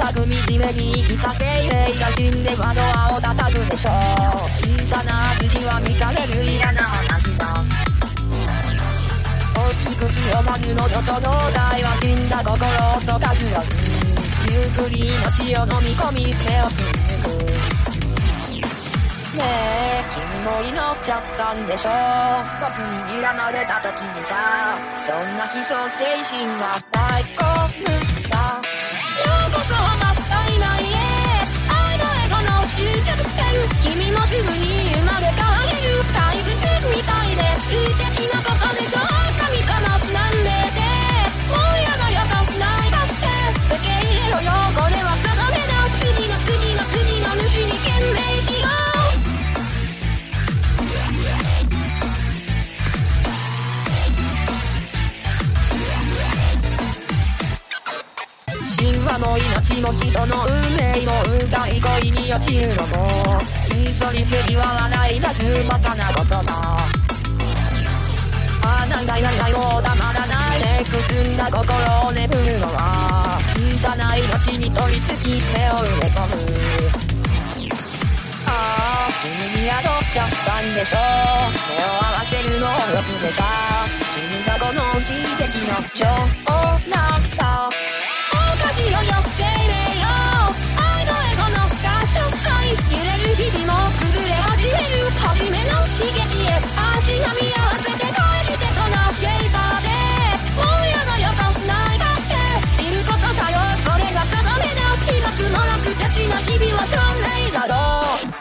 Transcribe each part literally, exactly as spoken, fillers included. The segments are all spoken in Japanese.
く惨めに生きた生命が死んではドアを叩くでしょう。小さな筋は見かれる嫌な話だ。大きく強まる喉と脳内は死んだ心と化すようにゆっくり命を飲み込み手を振り抜く。ねえ君も祈っちゃったんでしょ。僕に睨まれた時にさ、そんな悲壮精神は最高無だ。ようこそたった今へ愛のエゴの終着点。君もすぐに生まれ変われる怪物みたいで素敵なことでしょ。神様なんででもうやだやだないだって受け入れろよ。これは定めだ。次の次の次の主に懸命しよう。神話も命も人の運命も運がい恋に落ちるのもひそり蹴りは笑い出すバカなことだ。あなんだいなんだよ黙らないでくすんだ心を眠るのは小さな命に取り付き手を埋め込む。ああ君に宿っちゃったんでしょ。目を合わせるのよくでさ、君がこの奇跡の女王なんだ。しろよ生命よ愛のエゴの合唱祭。揺れる日々も崩れ始める初めの悲劇へ足並み合わせて返してこのゲーターでもうやだよとないだって知ることだよ。それが定めだ。ひどくもろく雑な日々はしょうがないだろう。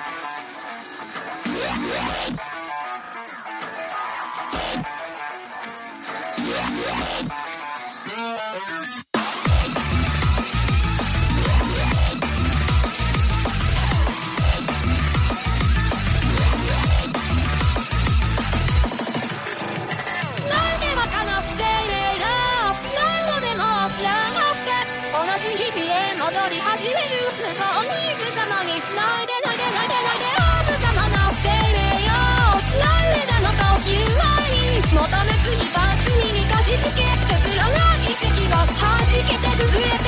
日々へ戻り始める向こうに無様に泣いて泣いて泣いて泣いてお無様な生命よなんでなのという愛に求めすぎた罪に貸し付け鉄路な奇跡が弾けて崩れて